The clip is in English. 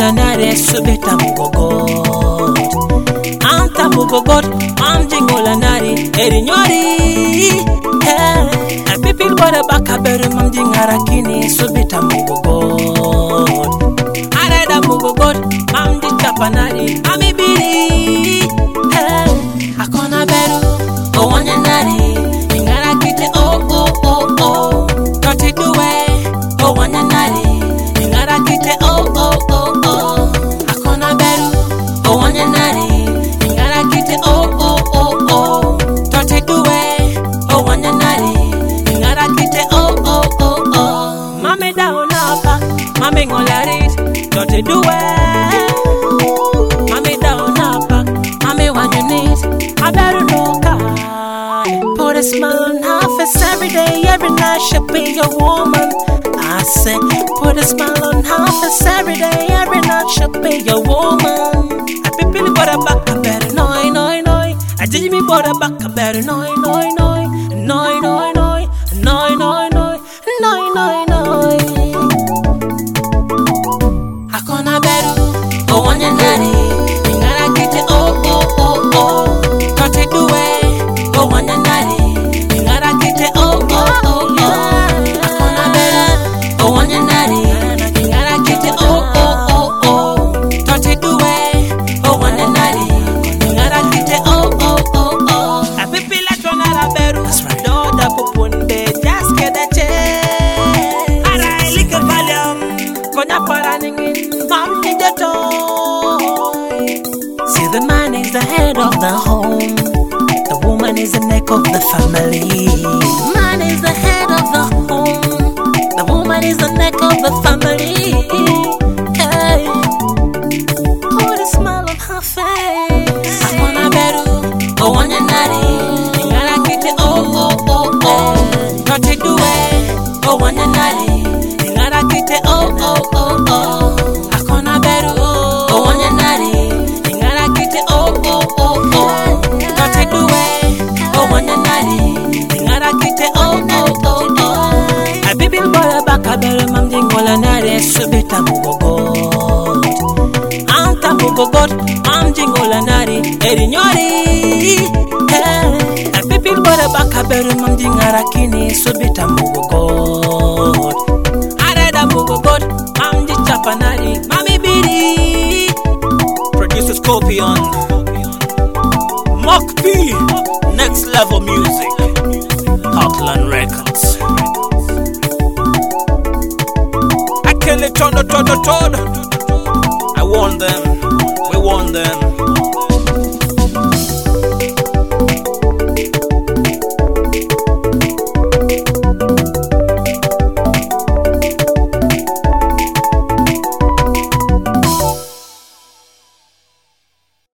jingola nare subita mugogot. Anta mugogot, mam jingola nare erinyori. And people bora baka beru mam jingara kini subita mugogot. Areda mugogot, mam di chapanari, mami biri. Akona beru, o wanya nari, jingara kite oh oh oh oh. Got it away, o wanya nari. Kite oh oh oh oh, akona beru, oh wanya nari. Ingara kite oh oh oh oh, tote duwe, oh wanya nari. Ingara kite oh oh oh oh. Mame down apa, mame ngolarit, tote duwe. Mame down apa, mame what you need. I better know God. Put a smile on her face every day, every night. She'll be your woman. I say, put a smile on her face every day, every night. She'll be your woman. I people bought a back a better noi noi noi. I did me bought a back a better noi noi noi noi noi noi noi noi noi noi noi noi. I gonna better oh one and nanny. Ingara get it oh oh oh oh. Got it do it oh one and nanny. Ingara get it oh oh oh oh. See, the man is the head of the home, the woman is the neck of the family. The man is the head of the home, the woman is the neck of the family. Hey, put a smile on her face. I wanna beru, oh wanya nari. Ingara kite oh oh oh oh. Got it do it, oh wanya nari. Ingara kite oh oh oh oh. Akona beru, oh wanya nari. Ingara kite oh oh oh oh. Got it do it, oh wanya nari. Ingara kite oh oh oh oh. A bibil bola baka beru mam jingola nare subita mugogot. Anta mugogot, mam jingola nari erinyori. A bibil bola baka beru mam jingara kini subita mugogot. Areda mugogot, mam di chapanari, mami biri. Producer Scorpion, Mock P, Next Level Music, Heartland Records. I kill it on the